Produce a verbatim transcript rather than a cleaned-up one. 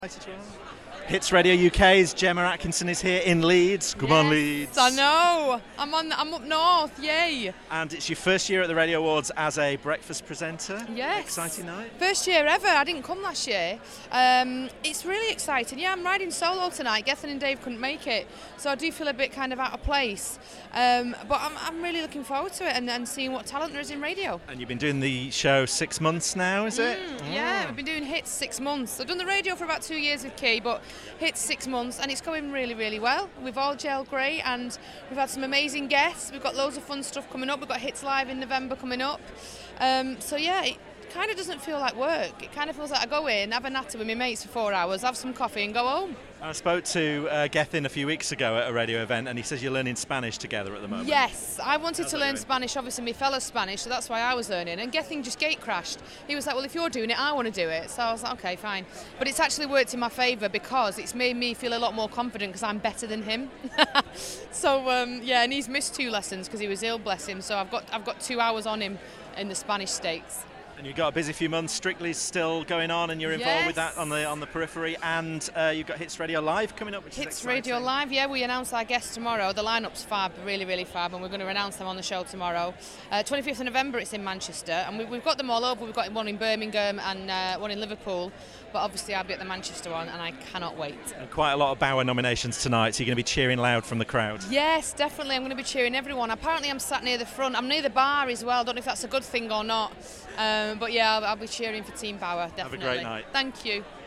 Hits Radio U K's Gemma Atkinson is here in Leeds. Come yes, on, Leeds. I know. I'm on. I'm up north. Yay. And it's your first year at the Radio Awards as a breakfast presenter. Yes. Exciting night. First year ever. I didn't come last year. Um, it's really exciting. Yeah, I'm riding solo tonight. Gethin and Dave couldn't make it, so I do feel a bit kind of out of place. Um, but I'm, I'm really looking forward to it and, and seeing what talent there is in radio. And you've been doing the show six months now, is it? Mm, yeah, we've been doing Hits six months. I've done the radio for about two years with Key, but Hits six months, and it's going really, really well. We've all gelled great, and we've had some amazing guests. We've got loads of fun stuff coming up. We've got Hits Live in November coming up. Um, so yeah, it kind of doesn't feel like work. It kind of feels like I go in, have a natter with my mates for four hours, have some coffee and go home. I spoke to uh, Gethin a few weeks ago at a radio event, and he says you're learning Spanish together at the moment. Yes, I wanted How's to that learn going? Spanish, obviously my fella's Spanish, so that's why I was learning, and Gethin just gate crashed. He was like, well, if you're doing it, I want to do it. So I was like, okay, fine. But it's actually worked in my favour because it's made me feel a lot more confident because I'm better than him. so um, yeah, and he's missed two lessons because he was ill, bless him, so I've got I've got two hours on him in the Spanish States. And you've got a busy few months. Strictly's still going on, and you're involved Yes. with that on the on the periphery. And uh, you've got Hits Radio Live coming up, which is Hits exciting. Radio Live, yeah, we announce our guests tomorrow. The lineup's fab, really, really fab, and we're going to announce them on the show tomorrow. Uh, twenty-fifth of November, it's in Manchester, and we, we've got them all over. We've got one in Birmingham and uh, one in Liverpool, but obviously I'll be at the Manchester one, and I cannot wait. And quite a lot of Bauer nominations tonight, so you're going to be cheering loud from the crowd. Yes, definitely. I'm going to be cheering everyone. Apparently I'm sat near the front. I'm near the bar as well. I don't know if that's a good thing or not. Um, but yeah, I'll, I'll be cheering for Team Bauer, definitely. Have a great night. Thank you.